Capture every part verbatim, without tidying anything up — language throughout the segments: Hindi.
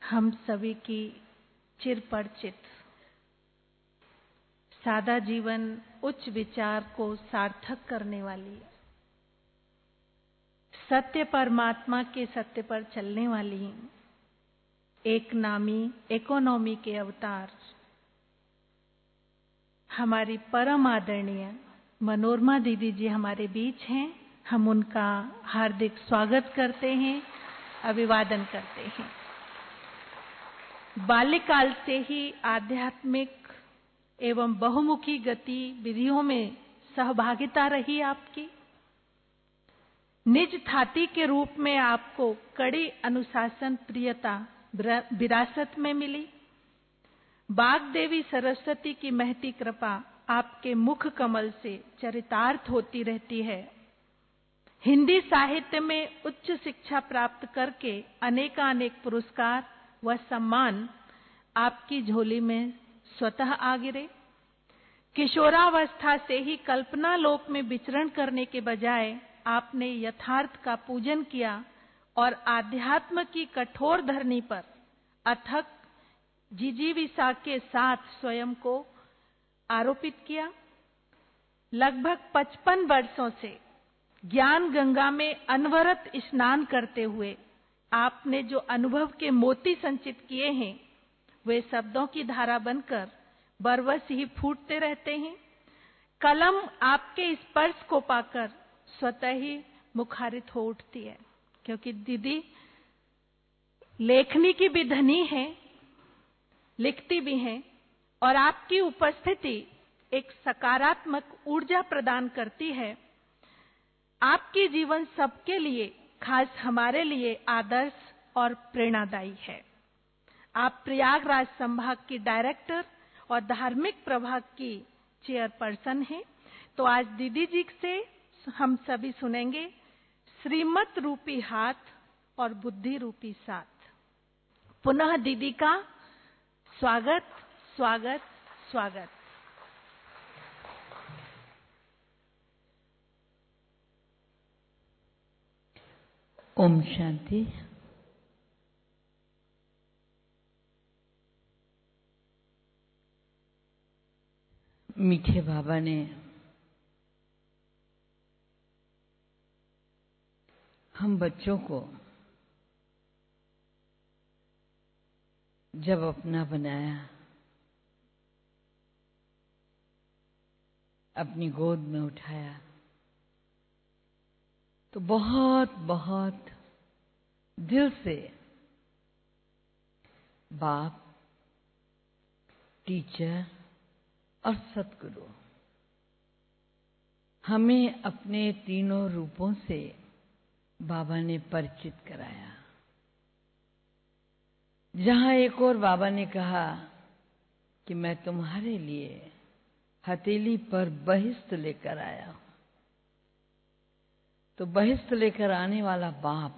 हम सभी की चिरपरिचित सादा जीवन उच्च विचार को सार्थक करने वाली, सत्य परमात्मा के सत्य पर चलने वाली, एक नामी इकोनॉमी के अवतार हमारी परम आदरणीय मनोरमा दीदी जी हमारे बीच हैं। हम उनका हार्दिक स्वागत करते हैं, अभिवादन करते हैं। बाल्यकाल से ही आध्यात्मिक एवं बहुमुखी गतिविधियों में सहभागिता रही आपकी। निज थाती के रूप में आपको कड़ी अनुशासन प्रियता विरासत में मिली। बागदेवी सरस्वती की महती कृपा आपके मुख कमल से चरितार्थ होती रहती है। हिंदी साहित्य में उच्च शिक्षा प्राप्त करके अनेकानेक पुरस्कार व सम्मान आपकी झोली में स्वतः आ गिरे। किशोरावस्था से ही कल्पना लोक में विचरण करने के बजाय आपने यथार्थ का पूजन किया और आध्यात्म की कठोर धरनी पर अथक जिजीविषा के साथ स्वयं को आरोपित किया। लगभग पचपन वर्षों से ज्ञान गंगा में अनवरत स्नान करते हुए आपने जो अनुभव के मोती संचित किए हैं, वे शब्दों की धारा बनकर बरबस ही फूटते रहते हैं। कलम आपके स्पर्श को पाकर स्वतः ही मुखारित हो उठती है, क्योंकि दीदी लेखनी की भी धनी है, लिखती भी हैं, और आपकी उपस्थिति एक सकारात्मक ऊर्जा प्रदान करती है। आपकी जीवन सबके लिए, खास हमारे लिए आदर्श और प्रेरणादायी है। आप प्रयागराज संभाग की डायरेक्टर और धार्मिक प्रभाग की चेयरपर्सन हैं। तो आज दीदी जी से हम सभी सुनेंगे श्रीमत रूपी हाथ और बुद्धि रूपी साथ। पुनः दीदी का स्वागत स्वागत स्वागत। ओम शांति। मीठे बाबा ने हम बच्चों को जब अपना बनाया, अपनी गोद में उठाया, तो बहुत बहुत दिल से बाप, टीचर और सतगुरु हमें अपने तीनों रूपों से बाबा ने परिचित कराया। जहां एक और बाबा ने कहा कि मैं तुम्हारे लिए हथेली पर बहिष्त लेकर आया हूं, तो बहिष्त लेकर आने वाला बाप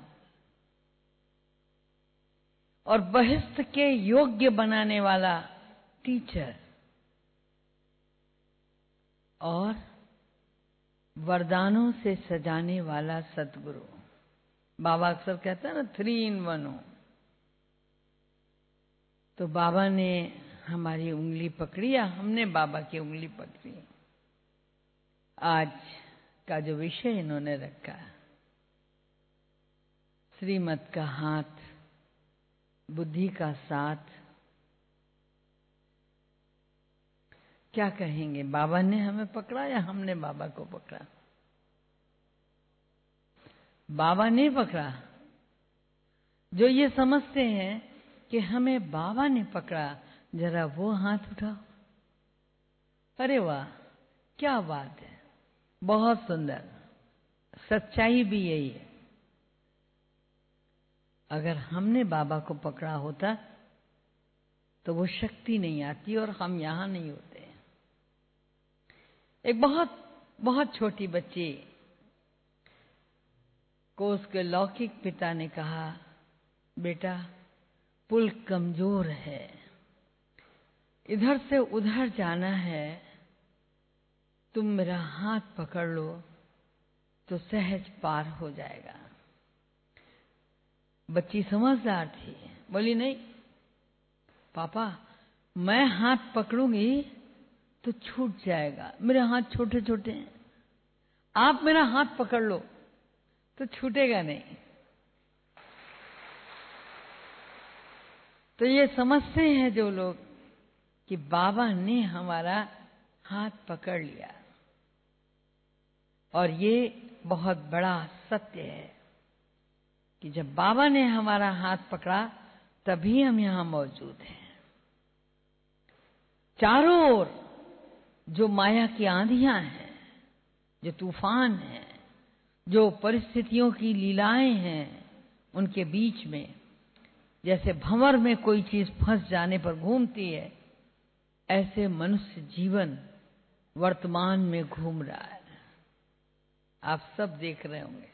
और बहिष्त के योग्य बनाने वाला टीचर और वरदानों से सजाने वाला सतगुरु। बाबा अक्सर कहता है ना, थ्री इन वन हो। तो बाबा ने हमारी उंगली पकड़ी या हमने बाबा की उंगली पकड़ी। आज का जो विषय इन्होंने रखा, श्रीमत का हाथ, बुद्धि का साथ, क्या कहेंगे, बाबा ने हमें पकड़ा या हमने बाबा को पकड़ा? बाबा ने पकड़ा। जो ये समझते हैं कि हमें बाबा ने पकड़ा, जरा वो हाथ उठाओ। अरे वाह, क्या बात है, बहुत सुंदर। सच्चाई भी यही है। अगर हमने बाबा को पकड़ा होता तो वो शक्ति नहीं आती और हम यहां नहीं होते। एक बहुत बहुत छोटी बच्ची को उसके लौकिक पिता ने कहा, बेटा पुल कमजोर है, इधर से उधर जाना है, तुम मेरा हाथ पकड़ लो तो सहज पार हो जाएगा। बच्ची समझदार थी, बोली नहीं, पापा मैं हाथ पकड़ूंगी तो छूट जाएगा, मेरे हाथ छोटे छोटे हैं, आप मेरा हाथ पकड़ लो तो छूटेगा नहीं। तो ये समझते हैं जो लोग कि बाबा ने हमारा हाथ पकड़ लिया, और ये बहुत बड़ा सत्य है कि जब बाबा ने हमारा हाथ पकड़ा तभी हम यहां मौजूद हैं। चारों ओर जो माया की आंधियां हैं, जो तूफान हैं, जो परिस्थितियों की लीलाएं हैं, उनके बीच में जैसे भंवर में कोई चीज फंस जाने पर घूमती है, ऐसे मनुष्य जीवन वर्तमान में घूम रहा है। आप सब देख रहे होंगे।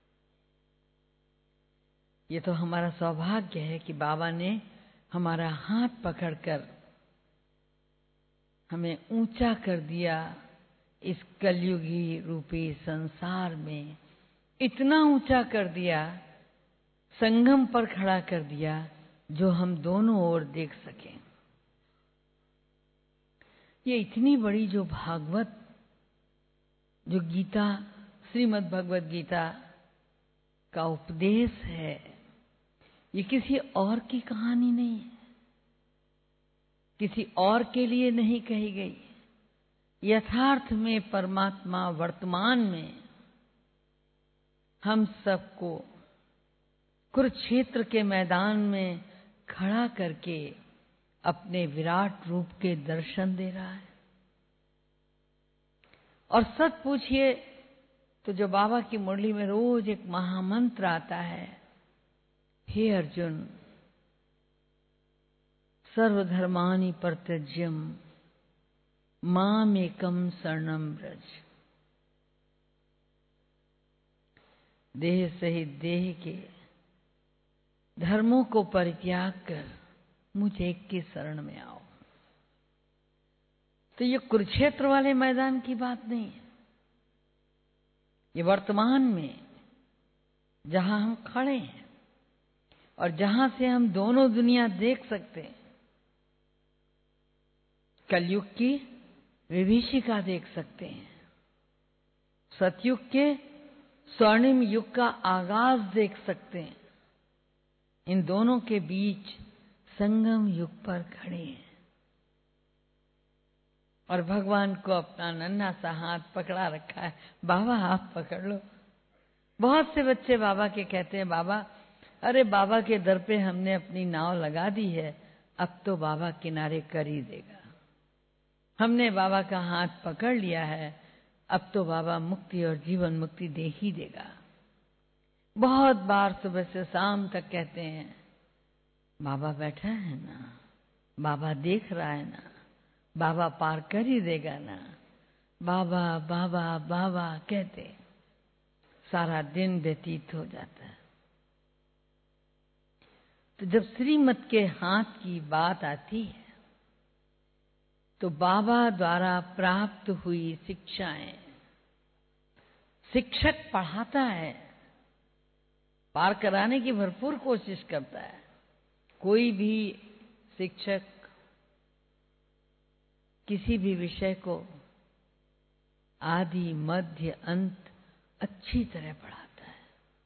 ये तो हमारा सौभाग्य है कि बाबा ने हमारा हाथ पकड़कर हमें ऊंचा कर दिया, इस कलयुगी रूपी संसार में इतना ऊंचा कर दिया, संगम पर खड़ा कर दिया, जो हम दोनों ओर देख सकें। ये इतनी बड़ी जो भागवत, जो गीता, श्रीमद् भगवत गीता का उपदेश है, ये किसी और की कहानी नहीं है, किसी और के लिए नहीं कही गई। यथार्थ में परमात्मा वर्तमान में हम सबको कुरुक्षेत्र के मैदान में खड़ा करके अपने विराट रूप के दर्शन दे रहा है। और सच पूछिए तो जो बाबा की मुरली में रोज एक महामंत्र आता है, हे अर्जुन सर्वधर्मानि परित्यज्यम मामेकं शरणं व्रज। देह सहित देह के धर्मों को परित्याग कर मुझे एक की शरण में आओ। तो ये कुरुक्षेत्र वाले मैदान की बात नहीं है, ये वर्तमान में जहां हम खड़े हैं और जहां से हम दोनों दुनिया देख सकते हैं। कलयुग की विभीषिका देख सकते हैं, सतयुग के स्वर्णिम युग का आगाज देख सकते हैं। इन दोनों के बीच संगम युग पर खड़े हैं और भगवान को अपना नन्हा सा हाथ पकड़ा रखा है। बाबा आप पकड़ लो। बहुत से बच्चे बाबा के कहते हैं, बाबा अरे बाबा के दर पे हमने अपनी नाव लगा दी है, अब तो बाबा किनारे कर ही देगा। हमने बाबा का हाथ पकड़ लिया है, अब तो बाबा मुक्ति और जीवन मुक्ति दे ही देगा। बहुत बार सुबह से शाम तक कहते हैं, बाबा बैठा है ना, बाबा देख रहा है ना, बाबा पार कर ही देगा ना, बाबा बाबा बाबा कहते सारा दिन व्यतीत हो जाता है। तो जब श्रीमत के हाथ की बात आती है तो बाबा द्वारा प्राप्त हुई शिक्षाएं, शिक्षक पढ़ाता है, पार कराने की भरपूर कोशिश करता है। कोई भी शिक्षक किसी भी विषय को आदि मध्य अंत अच्छी तरह पढ़ाता है।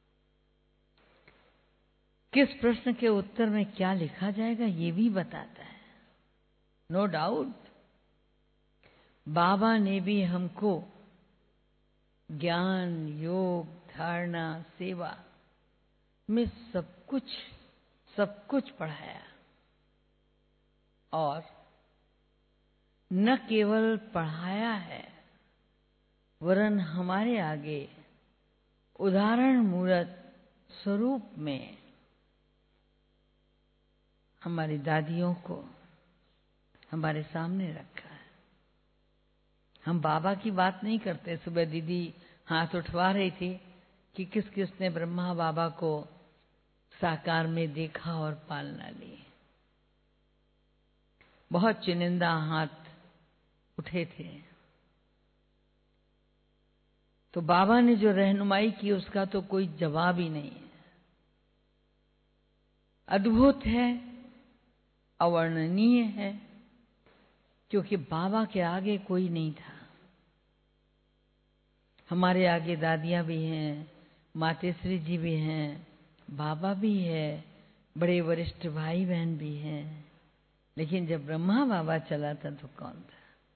किस प्रश्न के उत्तर में क्या लिखा जाएगा ये भी बताता है। नो डाउट बाबा ने भी हमको ज्ञान, योग, धारणा, सेवा में सब कुछ सब कुछ पढ़ाया, और न केवल पढ़ाया है वरन हमारे आगे उदाहरण मूर्त स्वरूप में हमारी दादियों को हमारे सामने रखा है। हम बाबा की बात नहीं करते। सुबह दीदी हाथ उठवा रही थी कि किस किस ने ब्रह्मा बाबा को साकार में देखा और पालना ली। बहुत चुनिंदा हाथ उठे थे। तो बाबा ने जो रहनुमाई की उसका तो कोई जवाब ही नहीं है। अद्भुत है अवर्णनीय है, क्योंकि बाबा के आगे कोई नहीं था। हमारे आगे दादियाँ भी हैं, मातेश्री जी भी हैं, बाबा भी है, बड़े वरिष्ठ भाई बहन भी हैं, लेकिन जब ब्रह्मा बाबा चला था तो कौन था?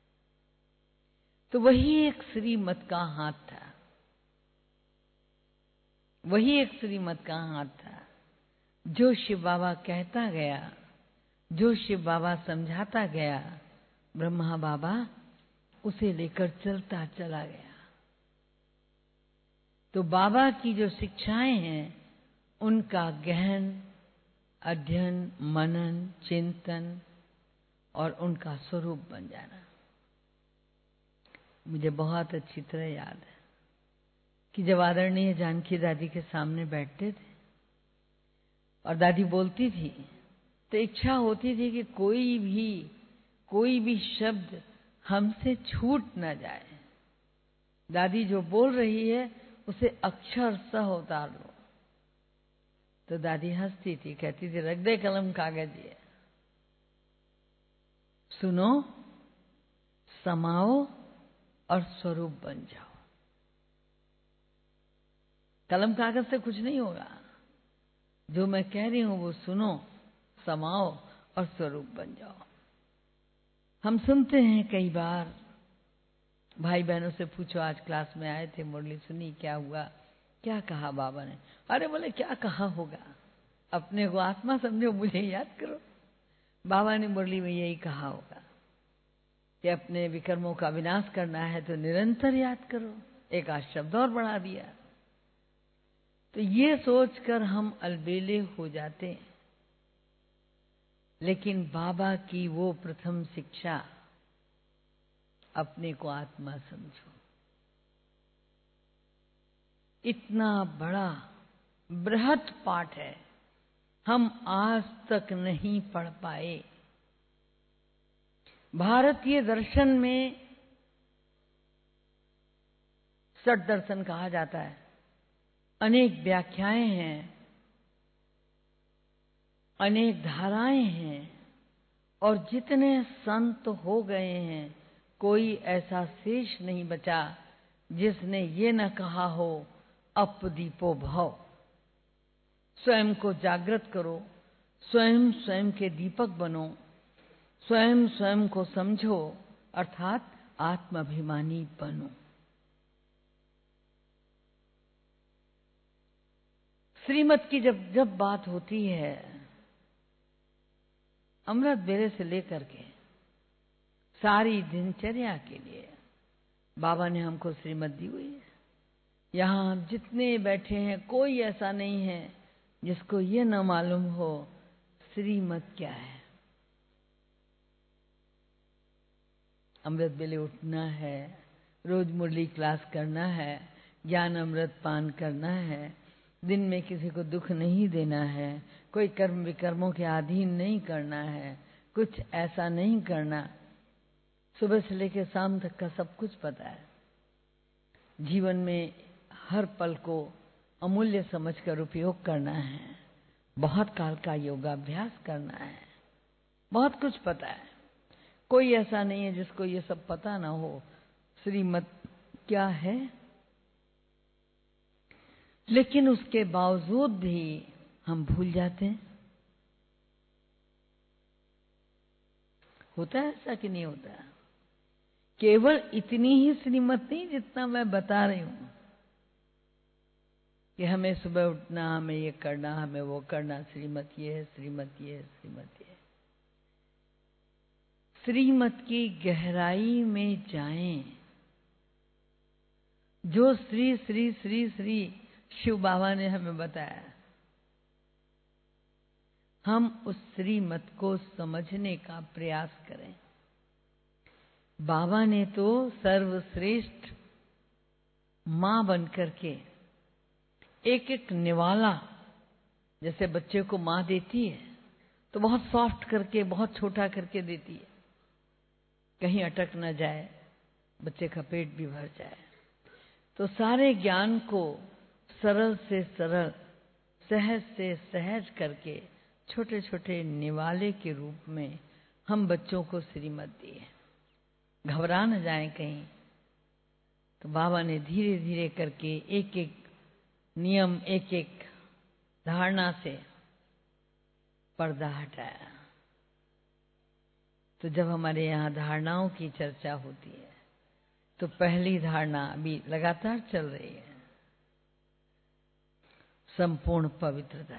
तो वही एक श्रीमत का हाथ था, वही एक श्रीमत का हाथ था। जो शिव बाबा कहता गया, जो शिव बाबा समझाता गया, ब्रह्मा बाबा उसे लेकर चलता चला गया। तो बाबा की जो शिक्षाएं हैं, उनका गहन अध्ययन, मनन, चिंतन और उनका स्वरूप बन जाना। मुझे बहुत अच्छी तरह याद है कि जब आदरणीय जानकी दादी के सामने बैठते थे और दादी बोलती थी, तो इच्छा होती थी कि कोई भी कोई भी शब्द हमसे छूट न जाए। दादी जो बोल रही है उसे अक्षर सह उतार लो। तो दादी हंसती थी, कहती थी रख दे कलम कागज, ये सुनो, समाओ और स्वरूप बन जाओ। कलम कागज से कुछ नहीं होगा, जो मैं कह रही हूं वो सुनो, समाओ और स्वरूप बन जाओ। हम सुनते हैं कई बार, भाई बहनों से पूछो, आज क्लास में आए थे, मुरली सुनी, क्या हुआ, क्या कहा बाबा ने? अरे बोले क्या कहा होगा, अपने को आत्मा समझो, मुझे याद करो। बाबा ने मुरली में यही कहा होगा कि अपने विकर्मों का विनाश करना है तो निरंतर याद करो। एक आध शब्द और बढ़ा दिया। तो ये सोचकर हम अलबेले हो जाते हैं, लेकिन बाबा की वो प्रथम शिक्षा, अपने को आत्मा समझो, इतना बड़ा बृहत पाठ है, हम आज तक नहीं पढ़ पाए। भारतीय दर्शन में षट दर्शन कहा जाता है, अनेक व्याख्याएं हैं, अनेक धाराएं हैं, और जितने संत हो गए हैं, कोई ऐसा शेष नहीं बचा जिसने ये न कहा हो अपदीपो भव, स्वयं को जागृत करो, स्वयं स्वयं के दीपक बनो, स्वयं स्वयं को समझो, अर्थात आत्माभिमानी बनो। श्रीमत की जब जब बात होती है, अमृत बेले से लेकर के सारी दिनचर्या के लिए बाबा ने हमको श्रीमत दी हुई है। यहां हम जितने बैठे हैं, कोई ऐसा नहीं है जिसको ये न मालूम हो श्रीमत क्या है। अमृत बेले उठना है, रोज मुरली क्लास करना है, ज्ञान अमृत पान करना है, दिन में किसी को दुख नहीं देना है, कोई कर्म विकर्मों के अधीन नहीं करना है, कुछ ऐसा नहीं करना। सुबह से लेकर शाम तक का सब कुछ पता है। जीवन में हर पल को अमूल्य समझकर उपयोग करना है, बहुत काल का योगाभ्यास करना है, बहुत कुछ पता है। कोई ऐसा नहीं है जिसको ये सब पता ना हो श्रीमत क्या है। लेकिन उसके बावजूद भी हम भूल जाते हैं। होता है ऐसा कि नहीं होता? केवल इतनी ही श्रीमत नहीं जितना मैं बता रही हूं कि हमें सुबह उठना, हमें ये करना, हमें वो करना, श्रीमत ये है, श्रीमत ये है, श्रीमत ये है। श्रीमत की गहराई में जाएं। जो श्री श्री श्री श्री शिव बाबा ने हमें बताया, हम उस श्रीमत को समझने का प्रयास करें। बाबा ने तो सर्वश्रेष्ठ मां बनकर के एक एक निवाला, जैसे बच्चे को मां देती है तो बहुत सॉफ्ट करके, बहुत छोटा करके देती है, कहीं अटक न जाए, बच्चे का पेट भी भर जाए। तो सारे ज्ञान को सरल से सरल, सहज से सहज करके छोटे छोटे निवाले के रूप में हम बच्चों को श्रीमत दी है। घबरा न जाएं कहीं, तो बाबा ने धीरे धीरे करके एक एक नियम, एक एक धारणा से पर्दा हटाया। तो जब हमारे यहाँ धारणाओं की चर्चा होती है तो पहली धारणा अभी लगातार चल रही है, संपूर्ण पवित्रता।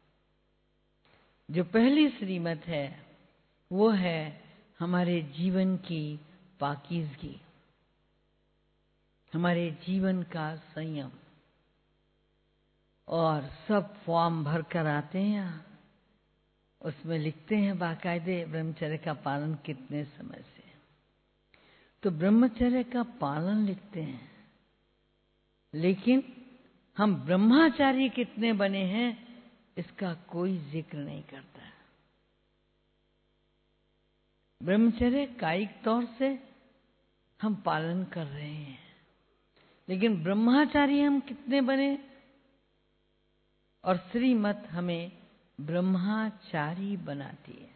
जो पहली श्रीमत है वो है हमारे जीवन की पाकीज़गी, हमारे जीवन का संयम। और सब फॉर्म भर कर आते हैं यहाँ, उसमें लिखते हैं बाकायदे ब्रह्मचर्य का पालन कितने समय से। तो ब्रह्मचर्य का पालन लिखते हैं, लेकिन हम ब्रह्मचारी कितने बने हैं इसका कोई जिक्र नहीं करता। ब्रह्मचर्य कायिक तौर से हम पालन कर रहे हैं, लेकिन ब्रह्मचारी हम कितने बने। और श्रीमत हमें ब्रह्मचारी बनाती है।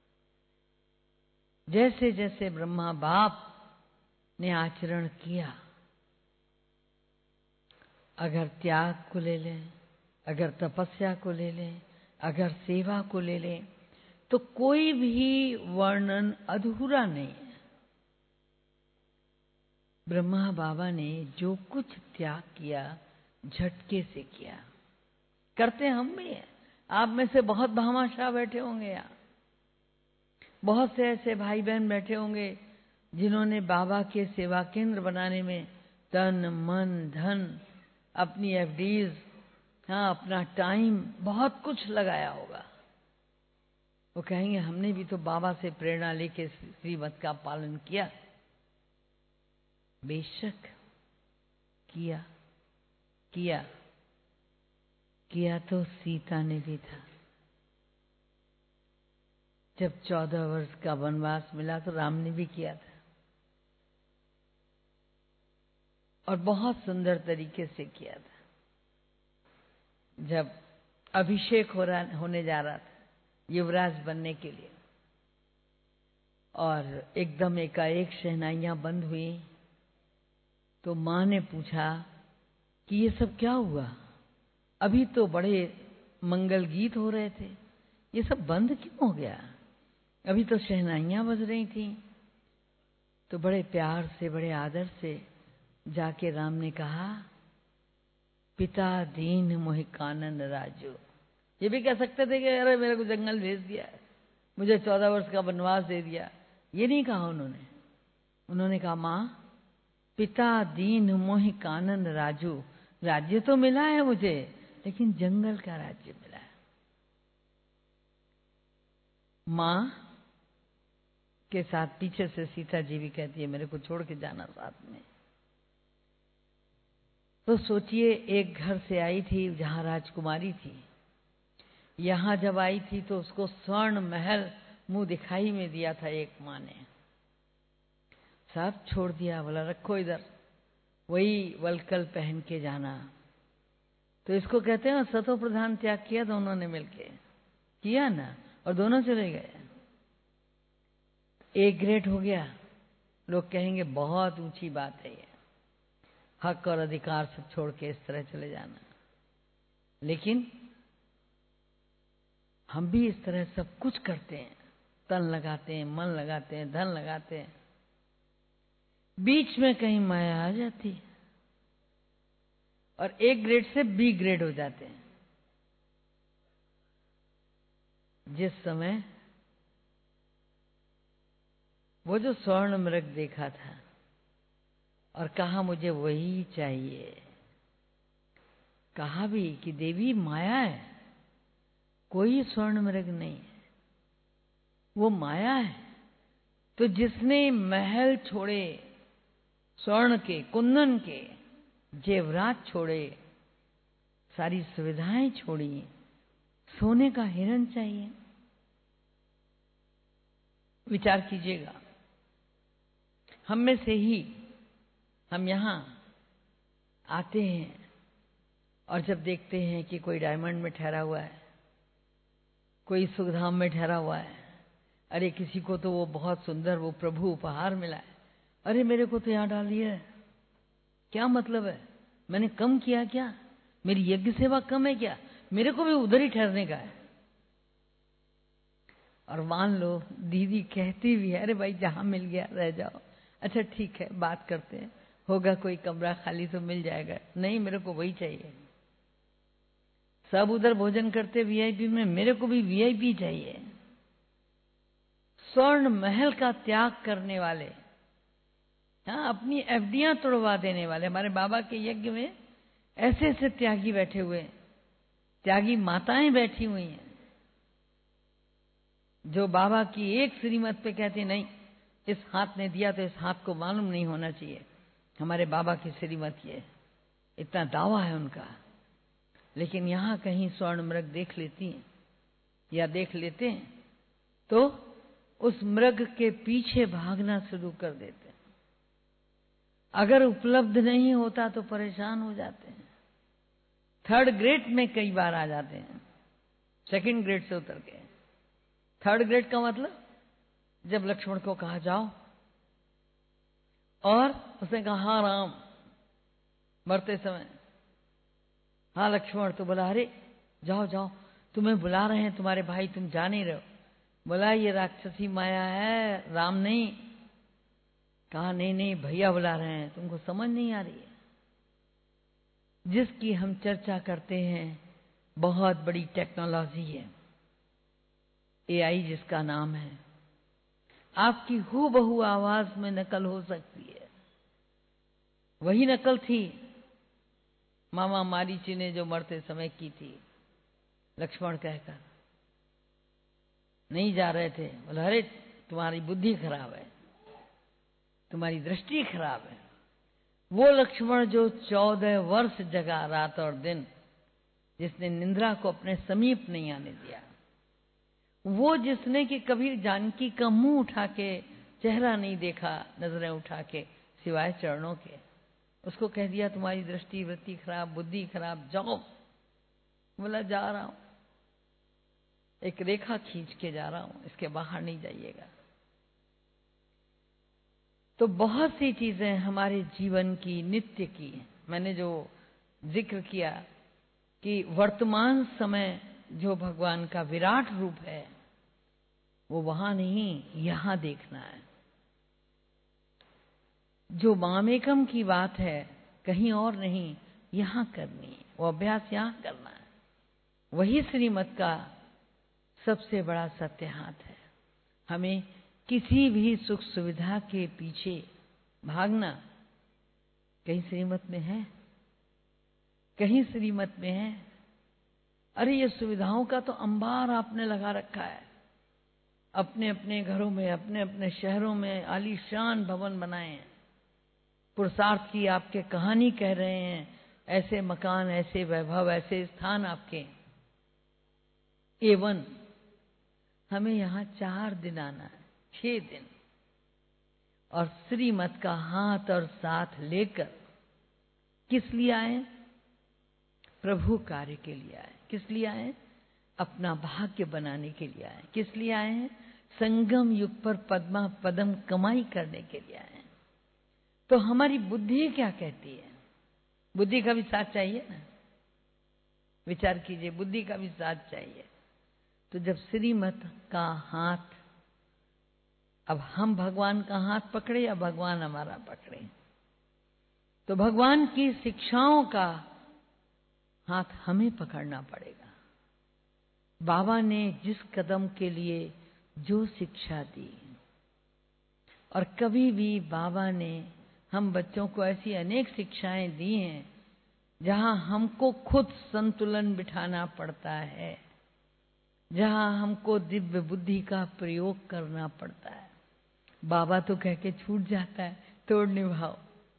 जैसे जैसे ब्रह्मा बाप ने आचरण किया, अगर त्याग को ले लें, अगर तपस्या को ले लें, अगर सेवा को ले लें, तो कोई भी वर्णन अधूरा नहीं है। ब्रह्मा बाबा ने जो कुछ त्याग किया झटके से किया। करते हम भी हैं। आप में से बहुत भामाशाह बैठे होंगे यहाँ, बहुत से ऐसे भाई बहन बैठे होंगे जिन्होंने बाबा के सेवा केंद्र बनाने में तन मन धन, अपनी एफडीज, हाँ अपना टाइम, बहुत कुछ लगाया होगा। वो कहेंगे हमने भी तो बाबा से प्रेरणा लेके श्रीमत का पालन किया। बेशक किया किया किया तो सीता ने भी था। जब चौदह वर्ष का वनवास मिला तो राम ने भी किया था, और बहुत सुंदर तरीके से किया था। जब अभिषेक हो रहा होने जा रहा था युवराज बनने के लिए, और एकदम एकाएक शहनाइयां बंद हुई, तो मां ने पूछा कि ये सब क्या हुआ, अभी तो बड़े मंगल गीत हो रहे थे, ये सब बंद क्यों हो गया, अभी तो शहनाइयां बज रही थी। तो बड़े प्यार से, बड़े आदर से जाके राम ने कहा, पिता दीन मोहि कानन राजो। ये भी कह सकते थे कि अरे मेरे को जंगल भेज दिया, मुझे चौदह वर्ष का वनवास दे दिया। ये नहीं कहा उन्होंने। उन्होंने कहा, मां पिता दीन मोहि कानन राजू, राज्य तो मिला है मुझे, लेकिन जंगल का राज्य मिला है। मां के साथ पीछे से सीता जी भी कहती है मेरे को छोड़ के जाना साथ में। तो सोचिए, एक घर से आई थी जहां राजकुमारी थी, यहां जब आई थी तो उसको स्वर्ण महल मुंह दिखाई में दिया था एक मां ने। सब छोड़ दिया, बोला रखो इधर, वही वलकल पहन के जाना। तो इसको कहते हैं सतो प्रधान त्याग किया दोनों ने मिलके किया ना, और दोनों चले गए। एक ग्रेड हो गया, लोग कहेंगे बहुत ऊंची बात है ये, हक और अधिकार सब छोड़ के इस तरह चले जाना। लेकिन हम भी इस तरह सब कुछ करते हैं, तन लगाते हैं, मन लगाते हैं, धन लगाते हैं, बीच में कहीं माया आ जाती है और एक ग्रेड से बी ग्रेड हो जाते हैं। जिस समय वो जो स्वर्ण मृग देखा था और कहा मुझे वही चाहिए, कहा भी कि देवी माया है, कोई स्वर्ण मृग नहीं है, वो माया है। तो जिसने महल छोड़े, स्वर्ण के, कुंदन के जेवरात छोड़े, सारी सुविधाएं छोड़ी, सोने का हिरण चाहिए। विचार कीजिएगा, हम में से ही हम यहां आते हैं और जब देखते हैं कि कोई डायमंड में ठहरा हुआ है कोई सुखधाम में ठहरा हुआ है, अरे किसी को तो वो बहुत सुंदर वो प्रभु उपहार मिला है, अरे मेरे को तो यहाँ डाल दिया है, क्या मतलब है, मैंने कम किया क्या, मेरी यज्ञ सेवा कम है क्या, मेरे को भी उधर ही ठहरने का है। और मान लो दीदी कहती भी है, अरे भाई जहां मिल गया रह जाओ, अच्छा ठीक है बात करते हैं, होगा कोई कमरा खाली तो मिल जाएगा, नहीं मेरे को वही चाहिए। सब उधर भोजन करते वीआईपी में, मेरे को भी वीआईपी चाहिए। स्वर्ण महल का त्याग करने वाले, हाँ, अपनी एफडियां तोड़वा देने वाले, हमारे बाबा के यज्ञ में ऐसे ऐसे त्यागी बैठे हुए, त्यागी माताएं बैठी हुई हैं जो बाबा की एक श्रीमत पे कहते नहीं, इस हाथ ने दिया तो इस हाथ को मालूम नहीं होना चाहिए, हमारे बाबा की श्रीमत ये, इतना दावा है उनका। लेकिन यहां कहीं स्वर्ण मृग देख लेती हैं या देख लेते हैं तो उस मृग के पीछे भागना शुरू कर देते हैं। अगर उपलब्ध नहीं होता तो परेशान हो जाते हैं, थर्ड ग्रेड में कई बार आ जाते हैं, सेकंड ग्रेड से उतर के थर्ड ग्रेड का मतलब, जब लक्ष्मण को कहा जाओ और उसने कहा हाँ राम, मरते समय, हाँ लक्ष्मण, तो बोला अरे जाओ जाओ तुम्हें बुला रहे हैं तुम्हारे भाई, तुम जा नहीं रहे हो। बोला ये राक्षसी माया है, राम नहीं। कहा नहीं नहीं भैया बुला रहे हैं, तुमको समझ नहीं आ रही है। जिसकी हम चर्चा करते हैं बहुत बड़ी टेक्नोलॉजी है, एआई जिसका नाम है, आपकी हूबहू आवाज में नकल हो सकती है। वही नकल थी मामा मारीची ने जो मरते समय की थी, लक्ष्मण कहकर नहीं जा रहे थे, बोला अरे तुम्हारी बुद्धि खराब है, तुम्हारी दृष्टि खराब है। वो लक्ष्मण जो चौदह वर्ष जगा रात और दिन, जिसने निंद्रा को अपने समीप नहीं आने दिया, वो जिसने कि कभी जानकी का मुंह उठा के चेहरा नहीं देखा, नजरें उठा के सिवाय चरणों के, उसको कह दिया तुम्हारी दृष्टि वृत्ति खराब, बुद्धि खराब, जाओ। बोला जा रहा हूं, एक रेखा खींच के जा रहा हूं, इसके बाहर नहीं जाइएगा। तो बहुत सी चीजें हमारे जीवन की, नित्य की, मैंने जो जिक्र किया कि वर्तमान समय जो भगवान का विराट रूप है वो वहां नहीं, यहां देखना है। जो मामेकम की बात है कहीं और नहीं, यहां करनी है, वो अभ्यास यहां करना है। वही श्रीमत का सबसे बड़ा सत्य हाथ है। हमें किसी भी सुख सुविधा के पीछे भागना, कहीं श्रीमत में है, कहीं श्रीमत में है, अरे ये सुविधाओं का तो अंबार आपने लगा रखा है, अपने अपने घरों में, अपने अपने शहरों में आलीशान भवन बनाए हैं, पुरुषार्थी आपके कहानी कह रहे हैं, ऐसे मकान, ऐसे वैभव, ऐसे स्थान आपके। एवन हमें यहां चार दिन आना है, छह दिन, और श्रीमत का हाथ और साथ लेकर किस लिए आए? प्रभु कार्य के लिए आए। किस लिए आए? अपना भाग्य बनाने के लिए आए। किस लिए आए हैं? संगम युग पर पद्मा पदम कमाई करने के लिए आए हैं। तो हमारी बुद्धि क्या कहती है? बुद्धि का भी साथ चाहिए ना, विचार कीजिए, बुद्धि का भी साथ चाहिए। तो जब श्रीमत का हाथ, अब हम भगवान का हाथ पकड़े या भगवान हमारा पकड़े, तो भगवान की शिक्षाओं का हाथ हमें पकड़ना पड़ेगा। बाबा ने जिस कदम के लिए जो शिक्षा दी, और कभी भी बाबा ने हम बच्चों को ऐसी अनेक शिक्षाएं दी हैं जहां हमको खुद संतुलन बिठाना पड़ता है, जहां हमको दिव्य बुद्धि का प्रयोग करना पड़ता है। बाबा तो कह के छूट जाता है, तोड़ निभाओ।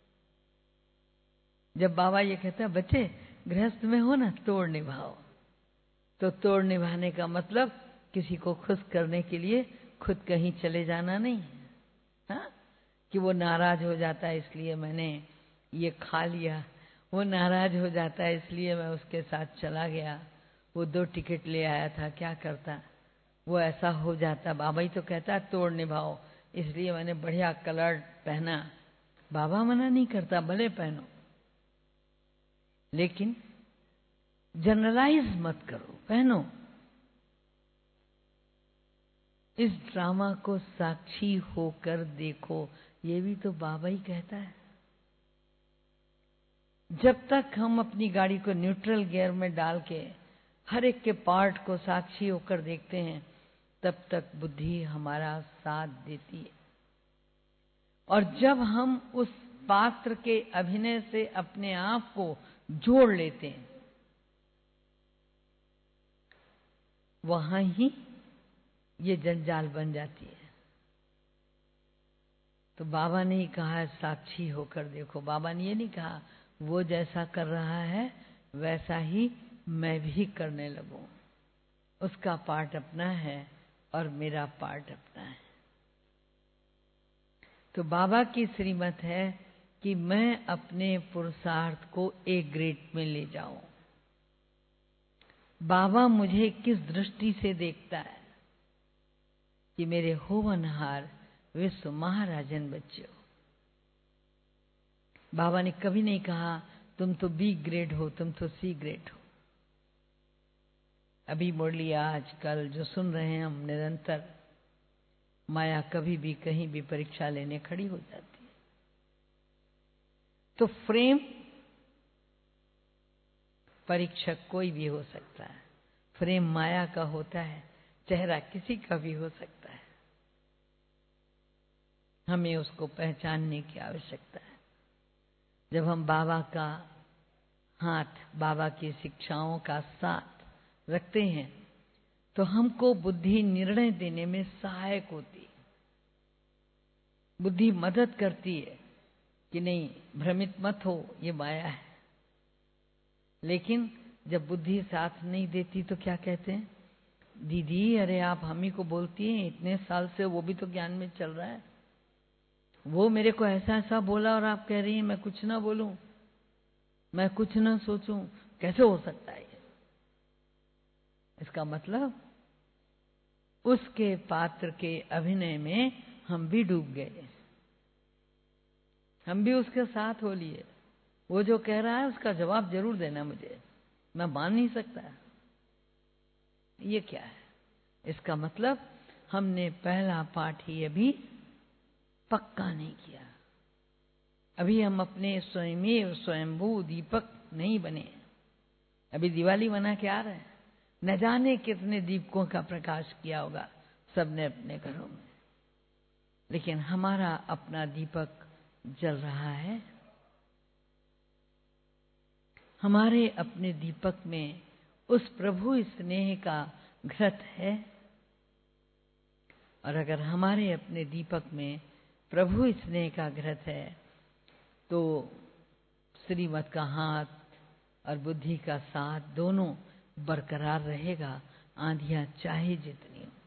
जब बाबा ये कहता है बच्चे गृहस्थ में हो ना, तोड़ निभाओ, तो तोड़ निभाने का मतलब किसी को खुश करने के लिए खुद कहीं चले जाना नहीं है, हाँ? कि वो नाराज हो जाता है इसलिए मैंने ये खा लिया, वो नाराज हो जाता है इसलिए मैं उसके साथ चला गया, वो दो टिकट ले आया था, क्या करता, वो ऐसा हो जाता। बाबा ही तो कहता है तोड़ निभाओ, इसलिए मैंने बढ़िया कलर पहना। बाबा मना नहीं करता, भले पहनो, लेकिन जनरलाइज मत करो, पहनो। इस ड्रामा को साक्षी होकर देखो, ये भी तो बाबा ही कहता है। जब तक हम अपनी गाड़ी को न्यूट्रल गियर में डाल के हर एक के पार्ट को साक्षी होकर देखते हैं, तब तक बुद्धि हमारा साथ देती है। और जब हम उस पात्र के अभिनय से अपने आप को जोड़ लेते हैं, वहां ही ये जंजाल बन जाती है। तो बाबा ने ही कहा है साक्षी होकर देखो। बाबा ने ये नहीं कहा वो जैसा कर रहा है वैसा ही मैं भी करने लगूं। उसका पार्ट अपना है और मेरा पार्ट अपना है। तो बाबा की श्रीमत है कि मैं अपने पुरुषार्थ को एक ग्रेड में ले जाऊं। बाबा मुझे किस दृष्टि से देखता है कि मेरे होवनहार विश्व महाराजन बच्चों। बाबा ने कभी नहीं कहा तुम तो बी ग्रेड हो, तुम तो सी ग्रेड हो। अभी मुरली आज कल जो सुन रहे हैं हम निरंतर, माया कभी भी कहीं भी परीक्षा लेने खड़ी हो जाती है। तो फ्रेम परीक्षक कोई भी हो सकता है। फ्रेम माया का होता है, चेहरा किसी का भी हो सकता है। हमें उसको पहचानने की आवश्यकता है। जब हम बाबा का हाथ, बाबा की शिक्षाओं का साथ रखते हैं, तो हमको बुद्धि निर्णय देने में सहायक होती है। बुद्धि मदद करती है कि नहीं भ्रमित मत हो, ये माया है। लेकिन जब बुद्धि साथ नहीं देती तो क्या कहते हैं, दीदी अरे आप हम ही को बोलती हैं, इतने साल से वो भी तो ज्ञान में चल रहा है, वो मेरे को ऐसा ऐसा बोला और आप कह रही हैं मैं कुछ ना बोलूं, मैं कुछ ना सोचूं, कैसे हो सकता है? इसका मतलब उसके पात्र के अभिनय में हम भी डूब गए, हम भी उसके साथ हो लिए। वो जो कह रहा है उसका जवाब जरूर देना मुझे, मैं मान नहीं सकता। ये क्या है? इसका मतलब हमने पहला पाठ ही अभी पक्का नहीं किया। अभी हम अपने स्वयमेव स्वयंभू दीपक नहीं बने। अभी दिवाली मना के आ रहे हैं, न जाने कितने दीपकों का प्रकाश किया होगा सबने अपने घरों में, लेकिन हमारा अपना दीपक जल रहा है। हमारे अपने दीपक में उस प्रभु स्नेह का घृत है। और अगर हमारे अपने दीपक में प्रभु स्नेह का घृत है, तो श्रीमत का हाथ और बुद्धि का साथ दोनों बरकरार रहेगा, आंधियां चाहे जितनी हो।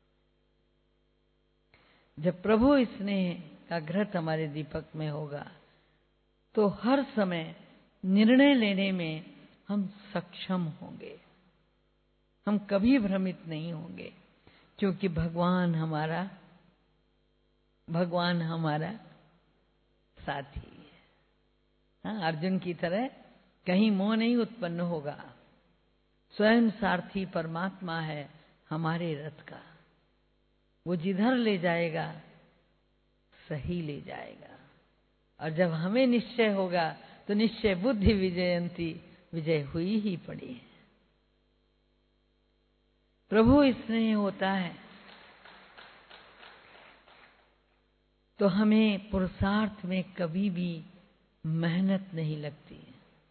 जब प्रभु स्नेह का घृत हमारे दीपक में होगा, तो हर समय निर्णय लेने में हम सक्षम होंगे, हम कभी भ्रमित नहीं होंगे, क्योंकि भगवान हमारा भगवान हमारा साथी है। हाँ, अर्जुन की तरह कहीं मोह नहीं उत्पन्न होगा। स्वयं सारथी परमात्मा है हमारे रथ का, वो जिधर ले जाएगा सही ले जाएगा। और जब हमें निश्चय होगा तो निश्चय बुद्धि विजयंती, विजय हुई ही पड़ी है। प्रभु स्नेह होता है तो हमें पुरुषार्थ में कभी भी मेहनत नहीं लगती,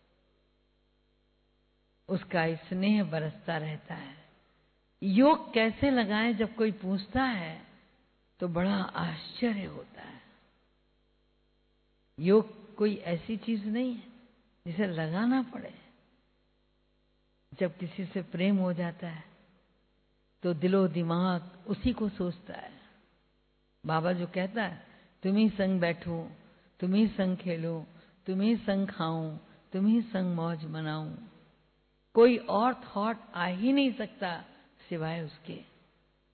उसका स्नेह बरसता रहता है। योग कैसे लगाएं जब कोई पूछता है तो बड़ा आश्चर्य होता है। योग कोई ऐसी चीज नहीं है जिसे लगाना पड़े। जब किसी से प्रेम हो जाता है तो दिलो दिमाग उसी को सोचता है। बाबा जो कहता है तुम ही संग बैठूं, तुम ही संग खेलूं, तुम ही संग खाऊं, तुम ही संग मौज मनाऊं, कोई और थॉट आ ही नहीं सकता सिवाय उसके।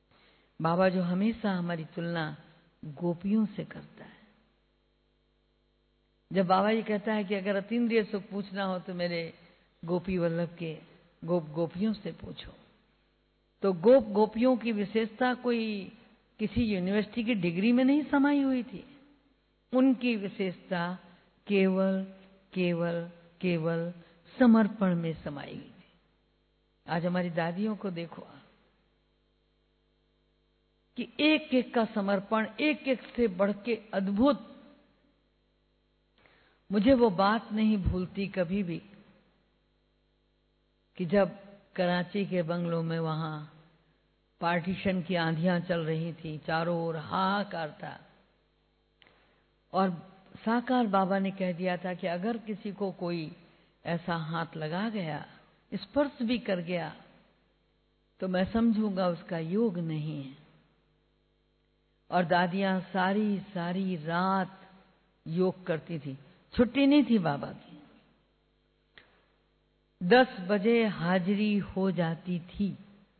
बाबा जो हमेशा हमारी तुलना गोपियों से करता है। जब बाबा ये कहता है कि अगर अतीन्द्रिय सुख पूछना हो तो मेरे गोपी वल्लभ के गोप गोपियों से पूछो, तो गोप गोपियों की विशेषता कोई किसी यूनिवर्सिटी की डिग्री में नहीं समाई हुई थी। उनकी विशेषता केवल केवल केवल समर्पण में समाई हुई थी। आज हमारी दादियों को देखो कि एक एक का समर्पण एक एक से बढ़ के अद्भुत। मुझे वो बात नहीं भूलती कभी भी कि जब कराची के बंगलों में वहां पार्टीशन की आंधियां चल रही थी, चारों ओर हाहाकार था, और साकार बाबा ने कह दिया था कि अगर किसी को कोई ऐसा हाथ लगा गया, स्पर्श भी कर गया, तो मैं समझूंगा उसका योग नहीं है। और दादियां सारी सारी रात योग करती थी, छुट्टी नहीं थी बाबा की। दस बजे हाजिरी हो जाती थी।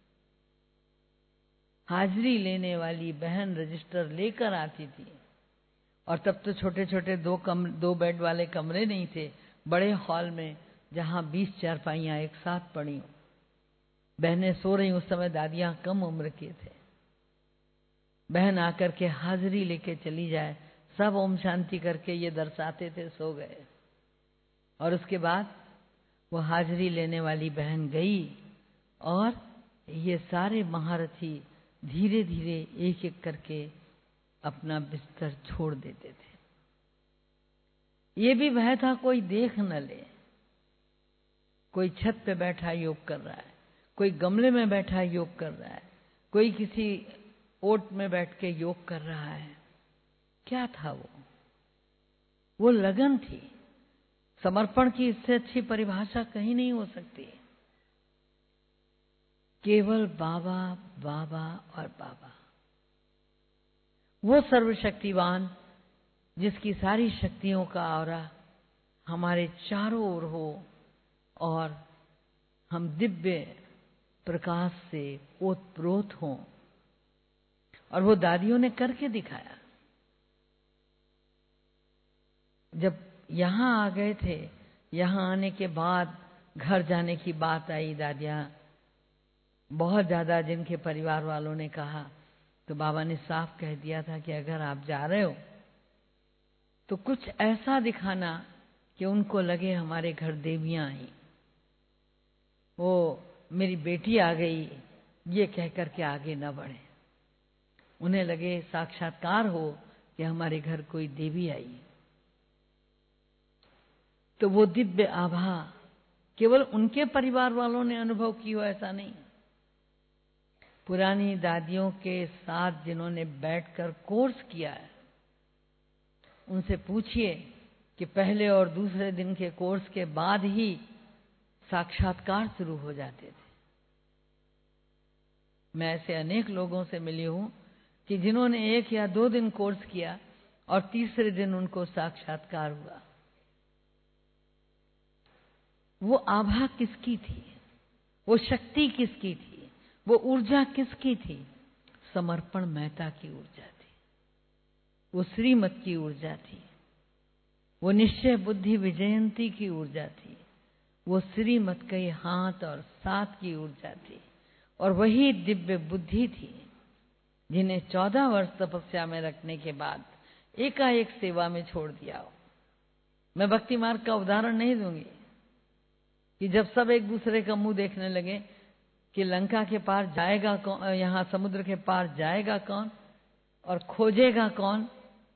हाजिरी लेने वाली बहन रजिस्टर लेकर आती थी, और तब तो छोटे छोटे दो कम दो बेड वाले कमरे नहीं थे, बड़े हॉल में जहां बीस चारपाइयां एक साथ पड़ी हों। बहनें सो रही, उस समय दादियां कम उम्र के थे। बहन आकर के हाजिरी लेके चली जाए, सब ओम शांति करके ये दर्शाते थे सो गए। और उसके बाद वो हाजिरी लेने वाली बहन गई, और ये सारे महारथी धीरे धीरे एक एक करके अपना बिस्तर छोड़ देते थे। ये भी भय था कोई देख न ले। कोई छत पे बैठा योग कर रहा है, कोई गमले में बैठा योग कर रहा है, कोई किसी ओट में बैठ के योग कर रहा है। क्या था वो? वो लगन थी। समर्पण की इससे अच्छी परिभाषा कहीं नहीं हो सकती। केवल बाबा बाबा और बाबा। वो सर्वशक्तिवान जिसकी सारी शक्तियों का औरा हमारे चारों ओर हो, और हम दिव्य प्रकाश से ओतप्रोत हों। और वो दादियों ने करके दिखाया। जब यहां आ गए थे, यहां आने के बाद घर जाने की बात आई, दादियां बहुत ज्यादा जिनके परिवार वालों ने कहा, तो बाबा ने साफ कह दिया था कि अगर आप जा रहे हो तो कुछ ऐसा दिखाना कि उनको लगे हमारे घर देवियां आई, वो मेरी बेटी आ गई, ये कह करके आगे न बढ़े। उन्हें लगे साक्षात्कार हो कि हमारे घर कोई देवी आई। तो वो दिव्य आभा केवल उनके परिवार वालों ने अनुभव की हो ऐसा नहीं। पुरानी दादियों के साथ जिन्होंने बैठकर कोर्स किया है, उनसे पूछिए कि पहले और दूसरे दिन के कोर्स के बाद ही साक्षात्कार शुरू हो जाते थे। मैं ऐसे अनेक लोगों से मिली हूं कि जिन्होंने एक या दो दिन कोर्स किया और तीसरे दिन उनको साक्षात्कार हुआ। वो आभा किसकी थी? वो शक्ति किसकी थी? वो ऊर्जा किसकी थी? समर्पण महता की ऊर्जा थी। वो श्रीमत की ऊर्जा थी। वो निश्चय बुद्धि विजयंती की ऊर्जा थी। वो श्रीमत के हाथ और साथ की ऊर्जा थी। और वही दिव्य बुद्धि थी जिन्हें चौदह वर्ष तपस्या में रखने के बाद एकाएक सेवा में छोड़ दिया हो। मैं भक्ति मार्ग का उदाहरण नहीं दूंगी कि जब सब एक दूसरे का मुंह देखने लगे कि लंका के पार जाएगा कौन, यहां समुद्र के पार जाएगा कौन और खोजेगा कौन,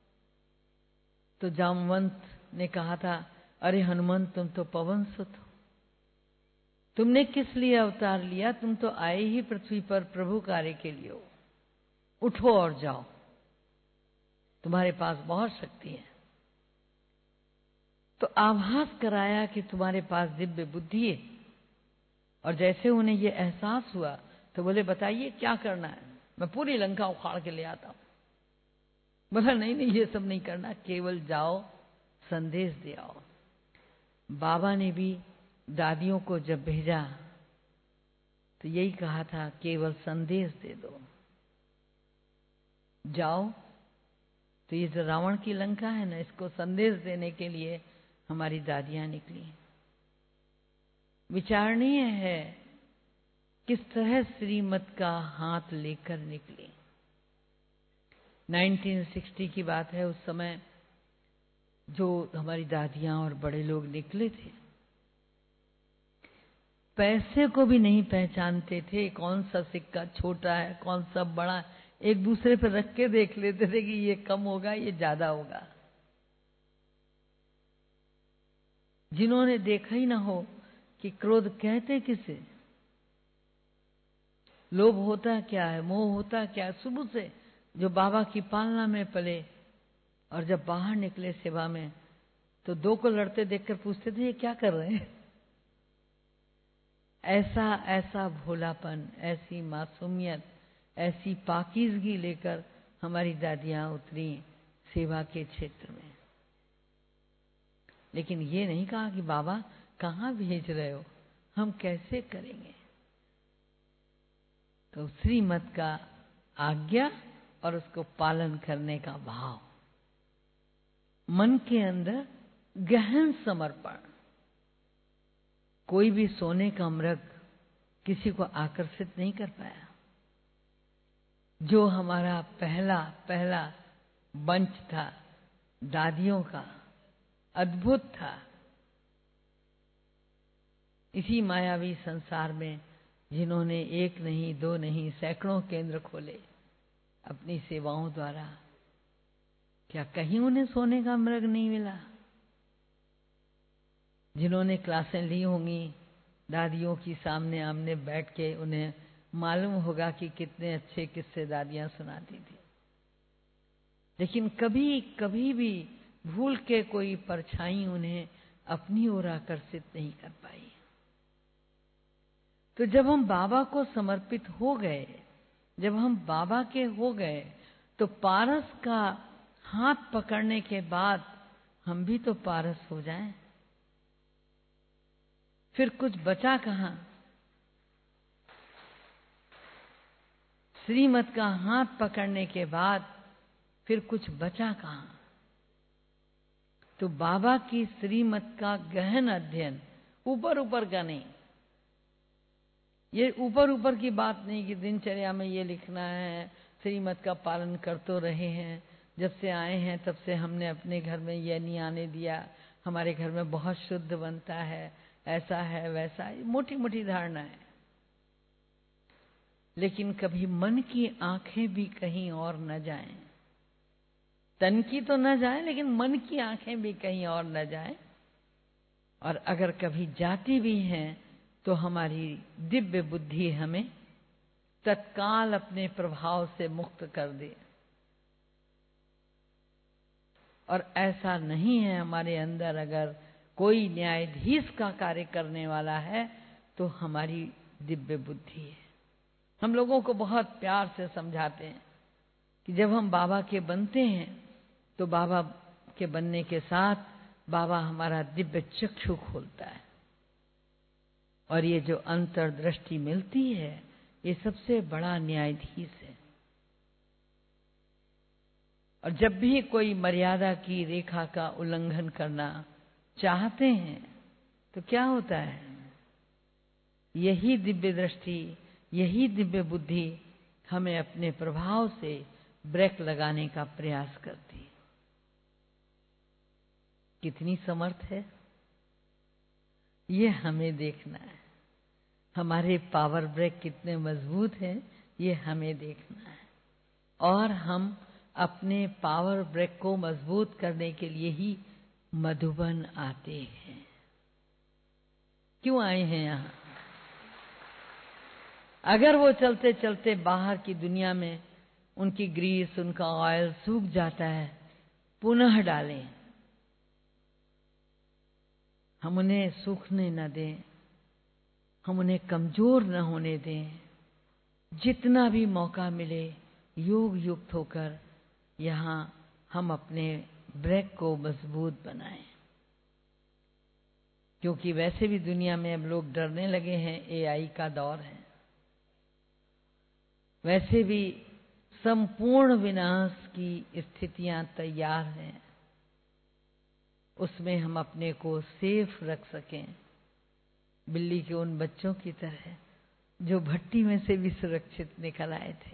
तो जामवंत ने कहा था, अरे हनुमंत तुम तो पवन सुत हो, तुमने किस लिए अवतार लिया? तुम तो आए ही पृथ्वी पर प्रभु कार्य के लिए हो। उठो और जाओ, तुम्हारे पास बहुत शक्ति है। तो आभास कराया कि तुम्हारे पास दिव्य बुद्धि है। और जैसे उन्हें ये एहसास हुआ तो बोले, बताइए क्या करना है, मैं पूरी लंका उखाड़ के ले आता हूं। बोला, नहीं नहीं ये सब नहीं करना, केवल जाओ संदेश दे आओ। बाबा ने भी दादियों को जब भेजा तो यही कहा था, केवल संदेश दे दो। जाओ। तो ये जो रावण की लंका है ना, इसको संदेश देने के लिए हमारी दादियां निकली। विचारणीय है किस तरह श्रीमत का हाथ लेकर निकली। उन्नीस सौ साठ की बात है। उस समय जो हमारी दादियां और बड़े लोग निकले थे, पैसे को भी नहीं पहचानते थे, कौन सा सिक्का छोटा है कौन सा बड़ा। एक दूसरे पर रख के देख लेते थे कि ये कम होगा ये ज्यादा होगा। जिन्होंने देखा ही ना हो कि क्रोध कहते किसे, लोभ होता क्या है, मोह होता क्या है। शुरू से जो बाबा की पालना में पले और जब बाहर निकले सेवा में, तो दो को लड़ते देखकर पूछते थे ये क्या कर रहे हैं। ऐसा ऐसा भोलापन, ऐसी मासूमियत, ऐसी पाकीज़गी लेकर हमारी दादियां उतरी सेवा के क्षेत्र में। लेकिन ये नहीं कहा कि बाबा कहाँ भेज रहे हो, हम कैसे करेंगे। तो श्रीमत का आज्ञा और उसको पालन करने का भाव, मन के अंदर गहन समर्पण। कोई भी सोने का मृग किसी को आकर्षित नहीं कर पाया। जो हमारा पहला पहला मंच था दादियों का, अद्भुत था। इसी मायावी संसार में जिन्होंने एक नहीं दो नहीं सैकड़ों केंद्र खोले अपनी सेवाओं द्वारा, क्या कहीं उन्हें सोने का मृग नहीं मिला। जिन्होंने क्लासें ली होंगी दादियों की सामने आमने बैठ के, उन्हें मालूम होगा कि कितने अच्छे किस्से दादियां सुनाती थी। लेकिन कभी कभी भी भूल के कोई परछाई उन्हें अपनी ओर आकर्षित नहीं कर पाई। तो जब हम बाबा को समर्पित हो गए, जब हम बाबा के हो गए, तो पारस का हाथ पकड़ने के बाद हम भी तो पारस हो जाएं। फिर कुछ बचा कहां। श्रीमत का हाथ पकड़ने के बाद फिर कुछ बचा कहां। तो बाबा की श्रीमत का गहन अध्ययन, ऊपर ऊपर का नहीं। ये ऊपर ऊपर की बात नहीं कि दिनचर्या में ये लिखना है, श्रीमत का पालन कर तो रहे हैं, जब से आए हैं तब से हमने अपने घर में ये नहीं आने दिया, हमारे घर में बहुत शुद्ध बनता है, ऐसा है वैसा है, मोटी मोटी धारणा है। लेकिन कभी मन की आंखें भी कहीं और न जाएं। तन की तो न जाए, लेकिन मन की आंखें भी कहीं और न जाएं। और अगर कभी जाती भी हैं तो हमारी दिव्य बुद्धि हमें तत्काल अपने प्रभाव से मुक्त कर दे। और ऐसा नहीं है हमारे अंदर, अगर कोई न्यायाधीश का कार्य करने वाला है तो हमारी दिव्य बुद्धि है। हम लोगों को बहुत प्यार से समझाते हैं कि जब हम बाबा के बनते हैं तो बाबा के बनने के साथ बाबा हमारा दिव्य चक्षु खोलता है, और ये जो अंतर्दृष्टि मिलती है ये सबसे बड़ा न्यायाधीश है। और जब भी कोई मर्यादा की रेखा का उल्लंघन करना चाहते हैं तो क्या होता है, यही दिव्य दृष्टि, यही दिव्य बुद्धि हमें अपने प्रभाव से ब्रेक लगाने का प्रयास करती है। कितनी समर्थ है ये हमें देखना है। हमारे पावर ब्रेक कितने मजबूत हैं ये हमें देखना है। और हम अपने पावर ब्रेक को मजबूत करने के लिए ही मधुबन आते हैं। क्यों आए हैं यहां? अगर वो चलते चलते बाहर की दुनिया में उनकी ग्रीस, उनका ऑयल सूख जाता है, पुनः डालें। हम उन्हें सूखने न दें, हम उन्हें कमजोर न होने दें। जितना भी मौका मिले योग युक्त होकर यहां हम अपने ब्रेक को मजबूत बनाएं। क्योंकि वैसे भी दुनिया में अब लोग डरने लगे हैं, एआई का दौर है। वैसे भी संपूर्ण विनाश की स्थितियां तैयार हैं, उसमें हम अपने को सेफ रख सकें, बिल्ली के उन बच्चों की तरह जो भट्टी में से भी सुरक्षित निकल आए थे।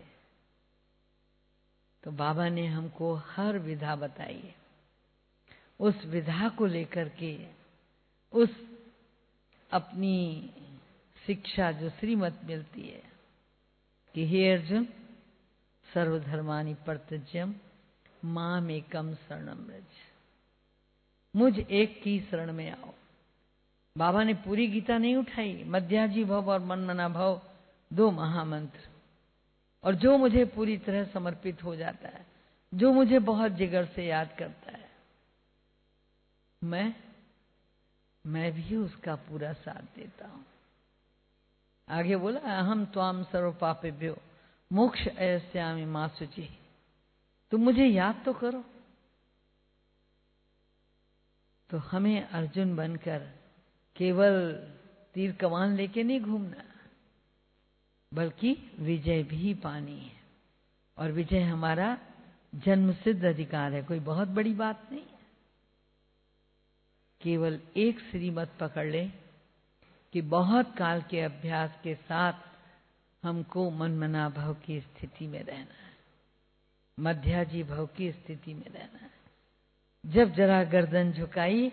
तो बाबा ने हमको हर विधा बताई है। उस विधा को लेकर के, उस अपनी शिक्षा जो श्रीमत मिलती है कि हे अर्जुन, सर्वधर्मानि परित्यज्य माम एकम शरणम व्रज, मुझ एक की शरण में आओ। बाबा ने पूरी गीता नहीं उठाई, मध्याजी भव और मनमना भव दो महामंत्र। और जो मुझे पूरी तरह समर्पित हो जाता है, जो मुझे बहुत जिगर से याद करता है, मैं मैं भी उसका पूरा साथ देता हूं। आगे बोला, अहम त्वाम सर्व पापेभ्यो मोक्ष अयस्यामि मा शुचि। तुम मुझे याद तो करो। तो हमें अर्जुन बनकर केवल तीर कमान लेके नहीं घूमना, बल्कि विजय भी पानी है। और विजय हमारा जन्मसिद्ध अधिकार है, कोई बहुत बड़ी बात नहीं है। केवल एक श्रीमत पकड़ ले कि बहुत काल के अभ्यास के साथ हमको मनमना भव की स्थिति में रहना है, मध्याजी भव की स्थिति में रहना है। जब जरा गर्दन झुकाई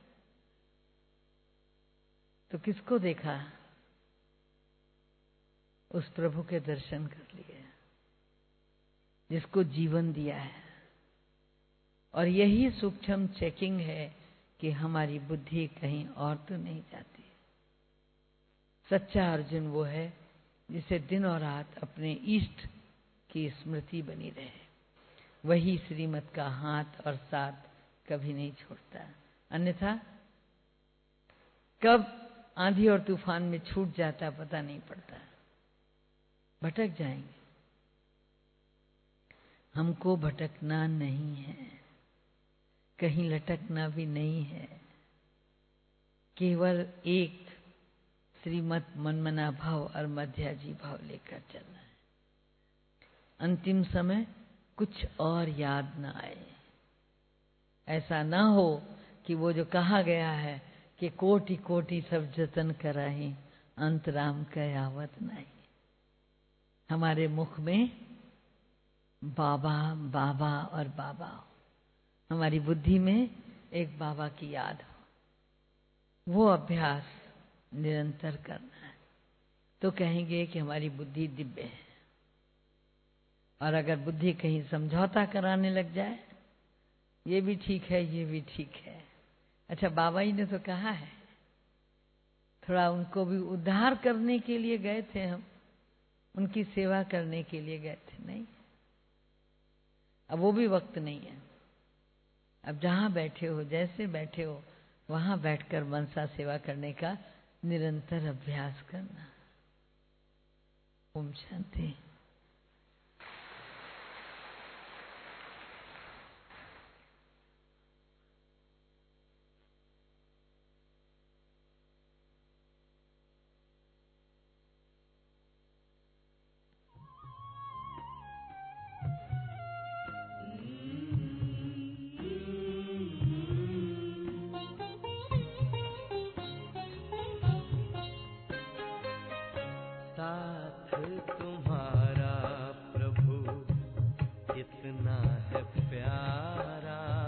तो किसको देखा? उस प्रभु के दर्शन कर लिए जिसको जीवन दिया है। और यही सूक्ष्म चेकिंग है कि हमारी बुद्धि कहीं और तो नहीं जाती। सच्चा अर्जुन वो है जिसे दिन और रात अपने इष्ट की स्मृति बनी रहे। वही श्रीमत का हाथ और साथ कभी नहीं छोड़ता, अन्यथा कब आंधी और तूफान में छूट जाता पता नहीं पड़ता, भटक जाएंगे। हमको भटकना नहीं है, कहीं लटकना भी नहीं है, केवल एक श्रीमत मनमना भाव और मध्याजी भाव लेकर चलना है। अंतिम समय कुछ और याद ना आए। ऐसा ना हो कि वो जो कहा गया है कि कोटि कोटि सब जतन कराही अंतराम कयावत नहीं। हमारे मुख में बाबा बाबा और बाबा हो, हमारी बुद्धि में एक बाबा की याद हो। वो अभ्यास निरंतर करना है तो कहेंगे कि हमारी बुद्धि दिव्य है। और अगर बुद्धि कहीं समझौता कराने लग जाए, ये भी ठीक है, ये भी ठीक है, अच्छा बाबा जी ने तो कहा है, थोड़ा उनको भी उद्धार करने के लिए गए थे, हम उनकी सेवा करने के लिए गए थे, नहीं, अब वो भी वक्त नहीं है। अब जहां बैठे हो, जैसे बैठे हो, वहां बैठकर मनसा सेवा करने का निरंतर अभ्यास करना। ओम शांति। तुम्हारा प्रभु कितना है प्यारा,